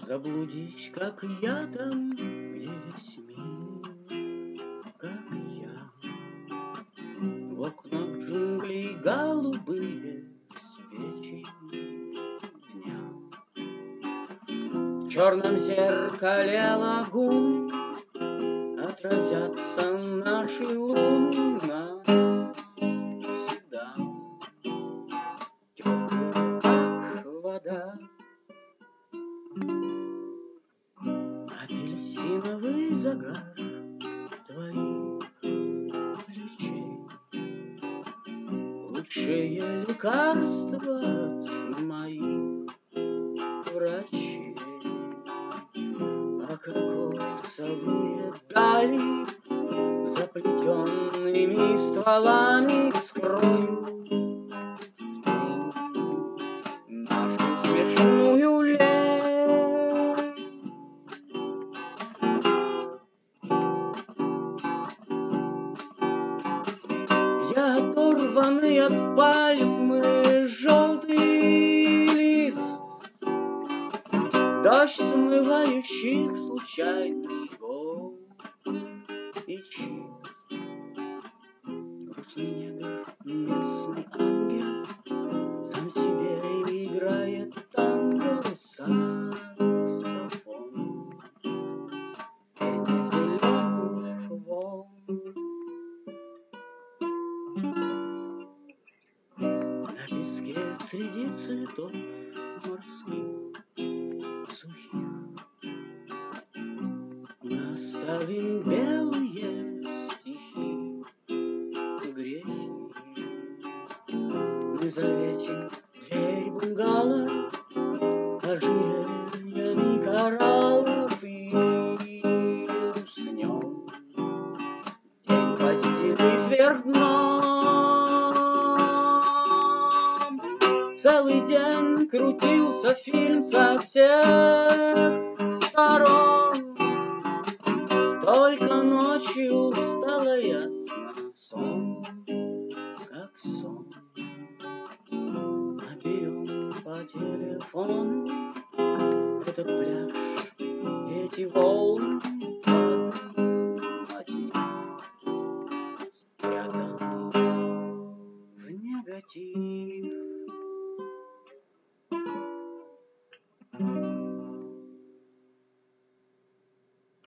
Заблудись, как я там, где весь мир, как я. В окнах джунглей голубые свечи дня. В черном зеркале лагуны отразятся наши луны навсегда. Теплые, как вода, апельсиновый загар твоих плечей. Лучшее лекарство от моих врачей. А кокосовые дали, заплетенными стволами, скроют нашу смешную лень. Я оторванный от пальмы желтый лист, дождь, смывающих случайный гол и чист. Грустный негр, местный ангел, сам себе играет танго, саксофон, пение зеленых волн. На песке среди цветов морских сухих мы оставим белые стихи, грехи. Мы заветим дверь бунгало ожерельями кораллов и уснем. День постели вверх дном. Целый день крутился фильм со всех сторон. Только ночью стало ясно, сон, как сон. Наберем по телефону этот пляж.